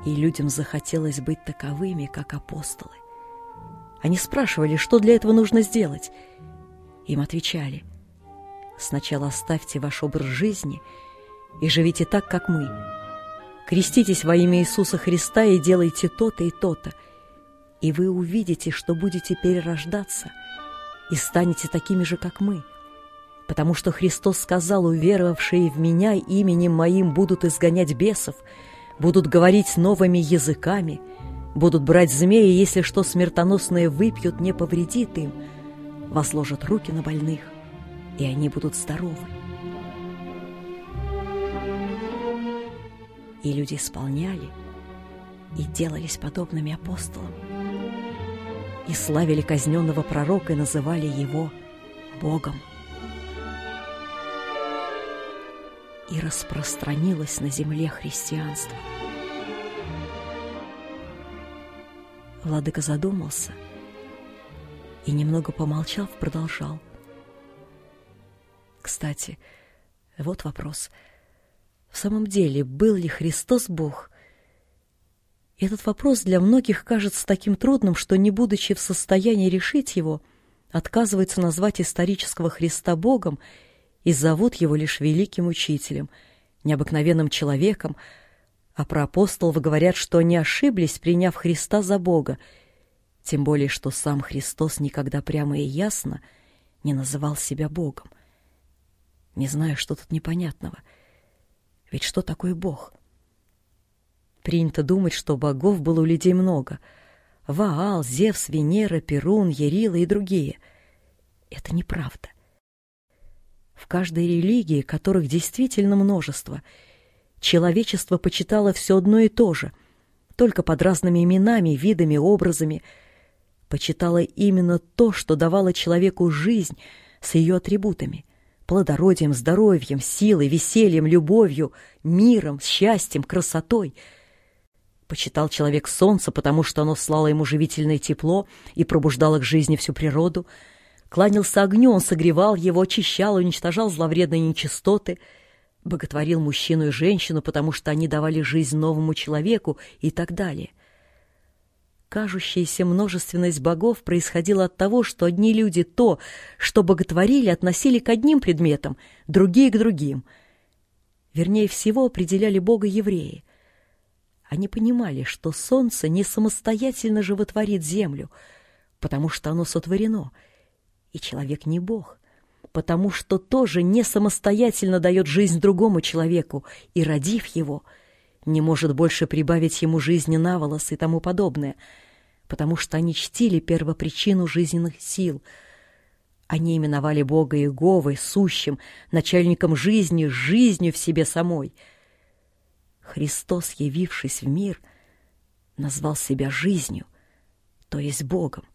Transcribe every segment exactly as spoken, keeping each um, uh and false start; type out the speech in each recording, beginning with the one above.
И людям захотелось быть таковыми, как апостолы. Они спрашивали, что для этого нужно сделать. Им отвечали: «Сначала оставьте ваш образ жизни и живите так, как мы. Креститесь во имя Иисуса Христа и делайте то-то и то-то, и вы увидите, что будете перерождаться и станете такими же, как мы. Потому что Христос сказал: уверовавшие в Меня именем Моим будут изгонять бесов, будут говорить новыми языками, будут брать змеи, если что смертоносное выпьют, не повредит им, возложат руки на больных, и они будут здоровы». И люди исполняли и делались подобными апостолам, и славили казненного пророка и называли его Богом. И распространилось на земле христианство. Владыка задумался и, немного помолчав, продолжал: «Кстати, вот вопрос. В самом деле, был ли Христос Бог? Этот вопрос для многих кажется таким трудным, что, не будучи в состоянии решить его, отказываются назвать исторического Христа Богом и зовут его лишь великим учителем, необыкновенным человеком, а про апостолов говорят, что они ошиблись, приняв Христа за Бога, тем более что сам Христос никогда прямо и ясно не называл себя Богом. Не знаю, что тут непонятного. Ведь что такое Бог? Принято думать, что богов было у людей много: Ваал, Зевс, Венера, Перун, Ярила и другие. Это неправда. В каждой религии, которых действительно множество, человечество почитало все одно и то же, только под разными именами, видами, образами. Почитало именно то, что давало человеку жизнь с ее атрибутами: плодородием, здоровьем, силой, весельем, любовью, миром, счастьем, красотой. Почитал человек солнце, потому что оно слало ему живительное тепло и пробуждало к жизни всю природу. Кланялся огню, он согревал его, очищал, уничтожал зловредные нечистоты. Боготворил мужчину и женщину, потому что они давали жизнь новому человеку, и так далее. Кажущаяся множественность богов происходила от того, что одни люди то, что боготворили, относили к одним предметам, другие к другим. Вернее всего, определяли Бога евреи. Они понимали, что солнце не самостоятельно животворит землю, потому что оно сотворено, и человек не Бог, потому что тоже не самостоятельно дает жизнь другому человеку, и, родив его, не может больше прибавить ему жизни на волос и тому подобное, потому что они чтили первопричину жизненных сил. Они именовали Бога Иеговой, сущим, начальником жизни, жизнью в себе самой. Христос, явившись в мир, назвал себя жизнью, то есть Богом.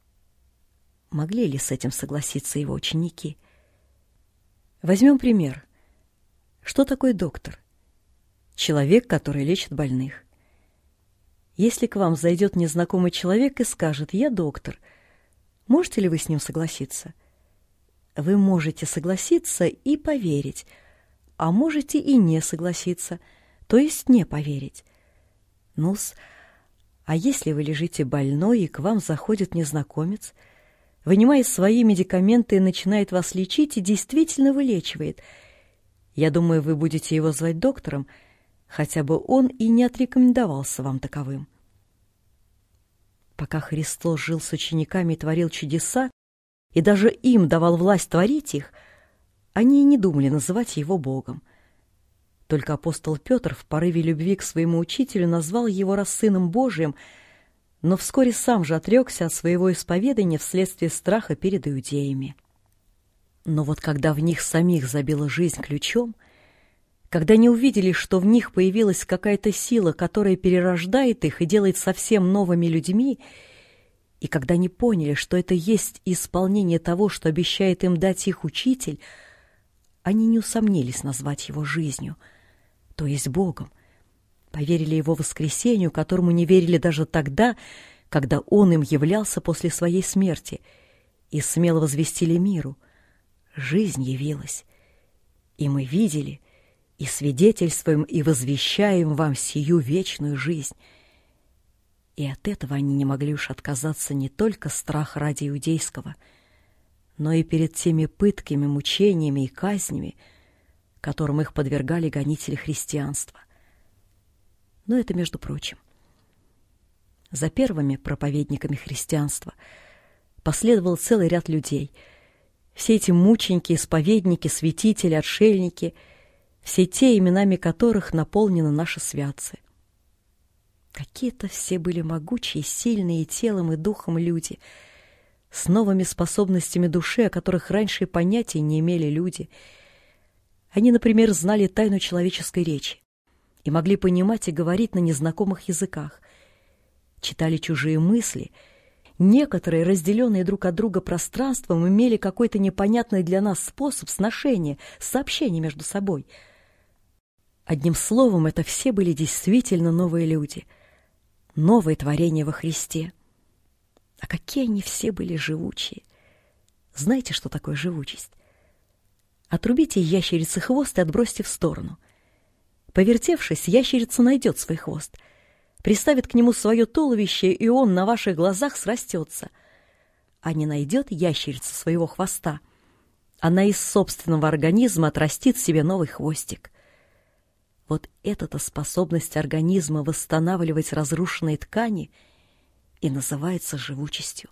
Могли ли с этим согласиться его ученики? Возьмем пример. Что такое доктор? Человек, который лечит больных. Если к вам зайдет незнакомый человек и скажет: «Я доктор», можете ли вы с ним согласиться? Вы можете согласиться и поверить, а можете и не согласиться, то есть не поверить. Ну-с, а если вы лежите больной, и к вам заходит незнакомец, вынимает свои медикаменты и начинает вас лечить, и действительно вылечивает, я думаю, вы будете его звать доктором, хотя бы он и не отрекомендовался вам таковым. Пока Христос жил с учениками и творил чудеса, и даже им давал власть творить их, они и не думали называть его Богом. Только апостол Петр в порыве любви к своему учителю назвал его раз Сыном Божиим, но вскоре сам же отрекся от своего исповедания вследствие страха перед иудеями. Но вот когда в них самих забила жизнь ключом, когда они увидели, что в них появилась какая-то сила, которая перерождает их и делает совсем новыми людьми, и когда они поняли, что это есть исполнение того, что обещает им дать их учитель, они не усомнились назвать его жизнью, то есть Богом, поверили его воскресению, которому не верили даже тогда, когда он им являлся после своей смерти, и смело возвестили миру: жизнь явилась, и мы видели, и свидетельствуем и возвещаем вам сию вечную жизнь». И от этого они не могли уж отказаться не только страх ради иудейского, но и перед теми пытками, мучениями и казнями, которым их подвергали гонители христианства. Но это между прочим. За первыми проповедниками христианства последовал целый ряд людей. Все эти мученики, исповедники, святители, отшельники, все те, именами которых наполнены наши святцы. Какие-то все были могучие, сильные телом и духом люди, с новыми способностями души, о которых раньше и понятия не имели люди. Они, например, знали тайну человеческой речи и могли понимать и говорить на незнакомых языках, читали чужие мысли. Некоторые, разделенные друг от друга пространством, имели какой-то непонятный для нас способ сношения, сообщения между собой. Одним словом, это все были действительно новые люди, новые творения во Христе. А какие они все были живучие! Знаете, что такое живучесть? Отрубите ящерице хвост и отбросьте в сторону. Повертевшись, ящерица найдет свой хвост, приставит к нему свое туловище, и он на ваших глазах срастется. А не найдет ящерица своего хвоста, она из собственного организма отрастит себе новый хвостик. Вот эта-то способность организма восстанавливать разрушенные ткани и называется живучестью.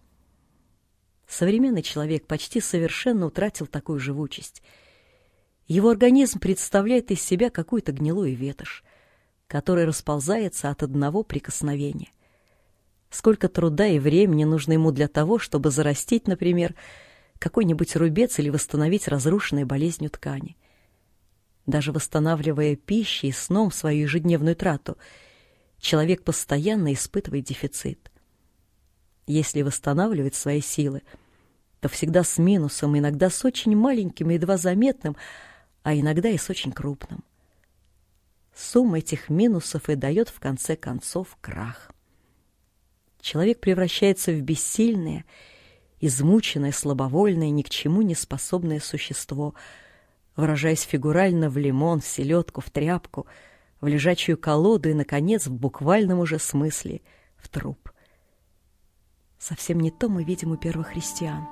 Современный человек почти совершенно утратил такую живучесть. Его организм представляет из себя какую-то гнилую ветошь, которая расползается от одного прикосновения. Сколько труда и времени нужно ему для того, чтобы зарастить, например, какой-нибудь рубец или восстановить разрушенные болезнью ткани. Даже восстанавливая пищей и сном свою ежедневную трату, человек постоянно испытывает дефицит. Если восстанавливать свои силы, то всегда с минусом, иногда с очень маленьким и едва заметным, а иногда и с очень крупным. Сумма этих минусов и дает в конце концов крах. Человек превращается в бессильное, измученное, слабовольное, ни к чему не способное существо, выражаясь фигурально, в лимон, в селедку, в тряпку, в лежачую колоду и, наконец, в буквальном уже смысле, в труп. Совсем не то мы видим у первых христиан.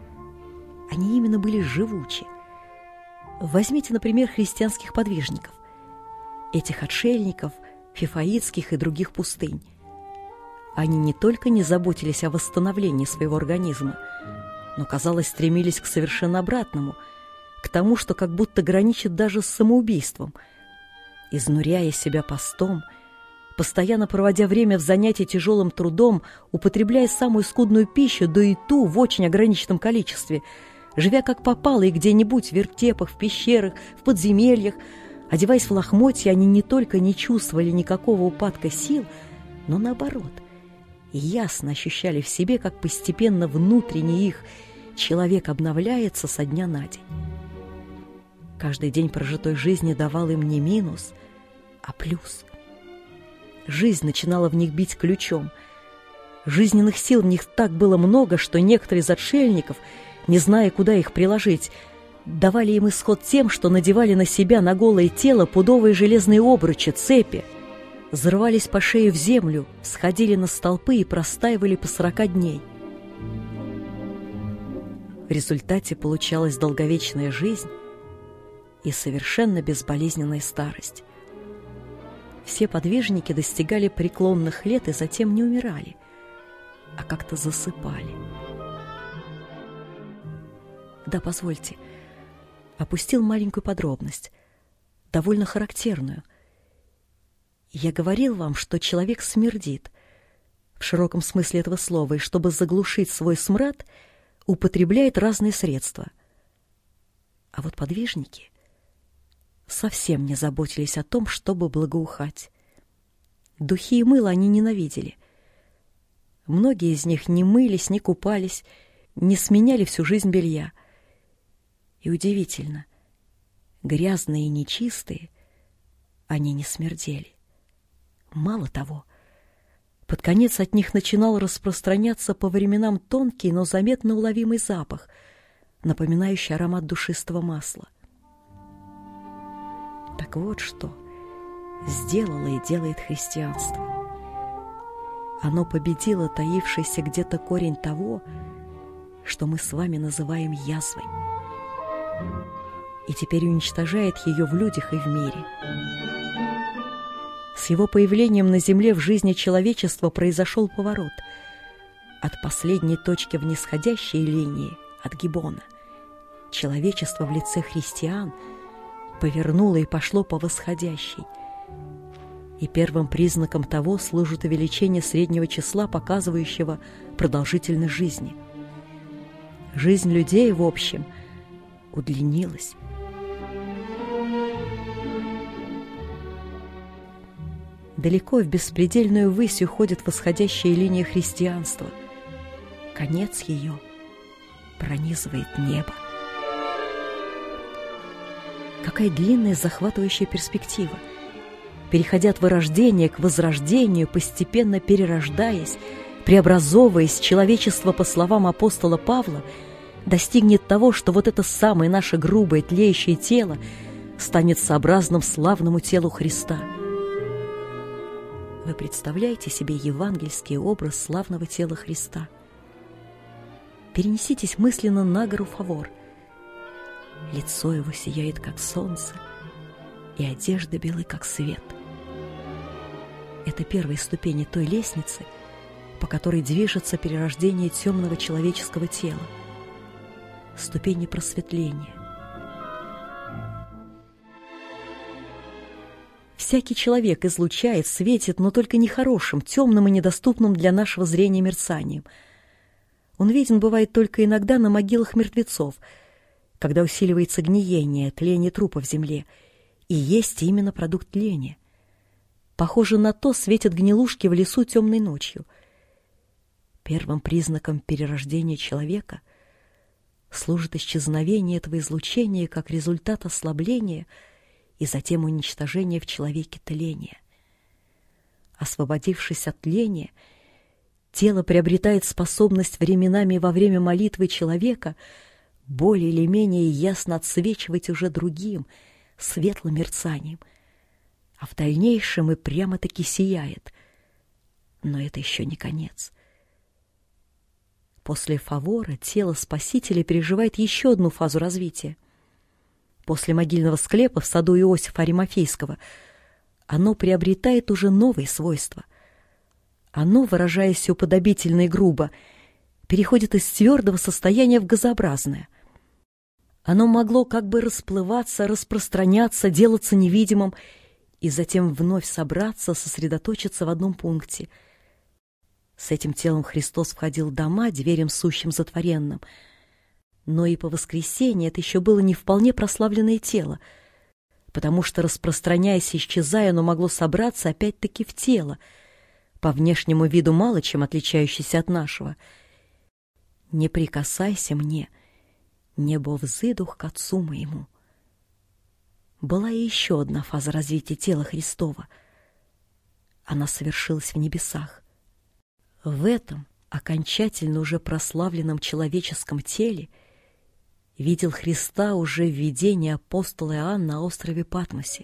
Они именно были живучи. Возьмите, например, христианских подвижников, этих отшельников, фифаитских и других пустынь. Они не только не заботились о восстановлении своего организма, но, казалось, стремились к совершенно обратному, к тому, что как будто граничит даже с самоубийством. Изнуряя себя постом, постоянно проводя время в занятии тяжелым трудом, употребляя самую скудную пищу, да и ту в очень ограниченном количестве, живя как попало и где-нибудь в вертепах, в пещерах, в подземельях, одеваясь в лохмотья, они не только не чувствовали никакого упадка сил, но наоборот, ясно ощущали в себе, как постепенно внутренний их человек обновляется со дня на день. Каждый день прожитой жизни давал им не минус, а плюс. Жизнь начинала в них бить ключом. Жизненных сил в них так было много, что некоторые из отшельников, не зная, куда их приложить, давали им исход тем, что надевали на себя, на голое тело, пудовые железные обручи, цепи, зарывались по шею в землю, сходили на столпы и простаивали по сорока дней. В результате получалась долговечная жизнь и совершенно безболезненная старость. Все подвижники достигали преклонных лет и затем не умирали, а как-то засыпали. Да, позвольте, опустил маленькую подробность, довольно характерную. Я говорил вам, что человек смердит, в широком смысле этого слова, и чтобы заглушить свой смрад, употребляет разные средства. А вот подвижники совсем не заботились о том, чтобы благоухать. Духи и мыло они ненавидели. Многие из них не мылись, не купались, не сменяли всю жизнь белья. И удивительно, грязные и нечистые, они не смердели. Мало того, под конец от них начинал распространяться по временам тонкий, но заметно уловимый запах, напоминающий аромат душистого масла. Так вот что сделало и делает христианство. Оно победило таившийся где-то корень того, что мы с вами называем язвой, и теперь уничтожает ее в людях и в мире. С его появлением на земле в жизни человечества произошел поворот от последней точки в нисходящей линии, от Гиббона. Человечество в лице христиан повернуло и пошло по восходящей. И первым признаком того служит увеличение среднего числа, показывающего продолжительность жизни. Жизнь людей, в общем, удлинилась. Далеко в беспредельную высь уходит восходящая линия христианства. Конец ее пронизывает небо. Какая длинная захватывающая перспектива! Переходя от вырождения к возрождению, постепенно перерождаясь, преобразовываясь, человечество, по словам апостола Павла, достигнет того, что вот это самое наше грубое тлеющее тело станет сообразным славному телу Христа. Вы представляете себе евангельский образ славного тела Христа? Перенеситесь мысленно на гору Фавор. Лицо его сияет, как солнце, и одежда белая, как свет. Это первые ступени той лестницы, по которой движется перерождение темного человеческого тела. Ступени просветления. Всякий человек излучает, светит, но только нехорошим, темным и недоступным для нашего зрения мерцанием. Он виден бывает только иногда на могилах мертвецов, когда усиливается гниение, тление трупа в земле, и есть именно продукт тления. Похоже на то, светят гнилушки в лесу темной ночью. Первым признаком перерождения человека служит исчезновение этого излучения как результат ослабления и затем уничтожения в человеке тления. Освободившись от тления, тело приобретает способность временами во время молитвы человека более или менее ясно отсвечивать уже другим, светлым мерцанием, а в дальнейшем и прямо-таки сияет. Но это еще не конец. После Фавора тело Спасителя переживает еще одну фазу развития. После могильного склепа в саду Иосифа Аримафейского оно приобретает уже новые свойства. Оно, выражаясь уподобительно и грубо, переходит из твердого состояния в газообразное. Оно могло как бы расплываться, распространяться, делаться невидимым и затем вновь собраться, сосредоточиться в одном пункте. С этим телом Христос входил в дома, дверям сущим затворенным. Но и по воскресенье это еще было не вполне прославленное тело, потому что, распространяясь и исчезая, оно могло собраться опять-таки в тело, по внешнему виду мало чем отличающееся от нашего. «Не прикасайся мне, небо взыдух к Отцу моему». Была и еще одна фаза развития тела Христова. Она совершилась в небесах. В этом окончательно уже прославленном человеческом теле видел Христа уже в видении апостола Иоанн на острове Патмосе.